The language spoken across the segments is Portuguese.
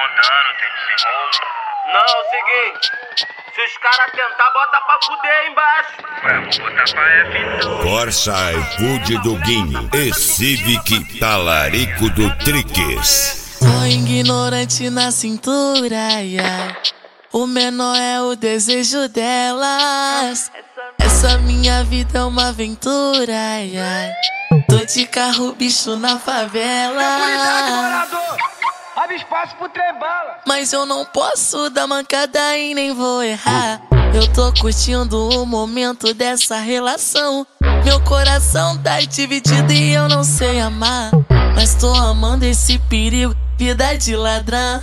montando, tem desenrolo. Não, é o seguinte, se os caras tentar, bota pra fuder aí embaixo. Ué, eu vou botar pra F então. Corsa iFood do Guinho e Civic Talarico do Triques. Sou ignorante na cintura, ai, ai. O menor é o desejo delas. Essa minha vida é uma aventura, ai, ai. Tô de carro, bicho, na favela. Abre espaço pro trem-bala. Mas eu não posso dar mancada e nem vou errar. Eu tô curtindo o momento dessa relação. Meu coração tá dividido e eu não sei amar. Mas tô amando esse perigo, vida de ladrão.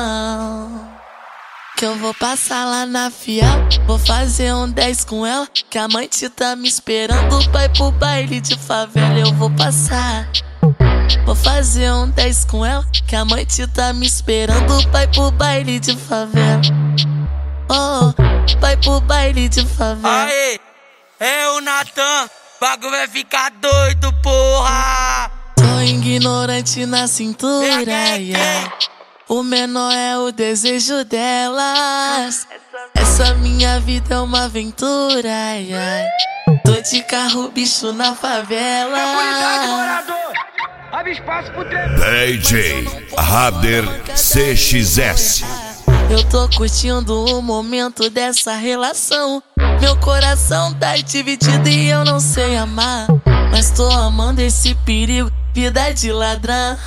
Que eu vou passar lá na fiel, vou fazer um 10 com ela. Que a mãe tá me esperando pra ir pro baile de favela. Eu vou passar, vou fazer um 10 com ela. Que a mãe tá me esperando pra ir pro baile de favela. Oh, vai pro baile de favela. Aê, é o Natan, bagulho vai ficar doido, porra. Tô ignorante na cintura, ai, ai. O menor é o desejo delas. Essa minha vida é uma aventura, ai, ai. Tô de carro, bicho, na favela. Abre espaço pro trem. DJ Rader CXS. Eu tô curtindo o momento dessa relação. Meu coração tá dividido e eu não sei amar. Mas tô amando esse perigo, vida de ladrão.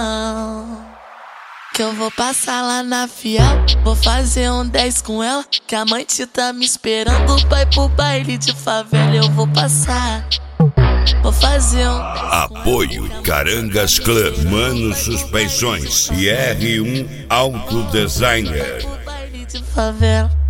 Que eu vou passar lá na fiel, vou fazer um 10 com ela. Que a mãe tá me esperando pra ir pro baile de favela. Eu vou passar, vou fazer um 10 com Apoio ela. Carangas Club, Mano Suspensões e R1 Auto Designer. Pro baile de favela.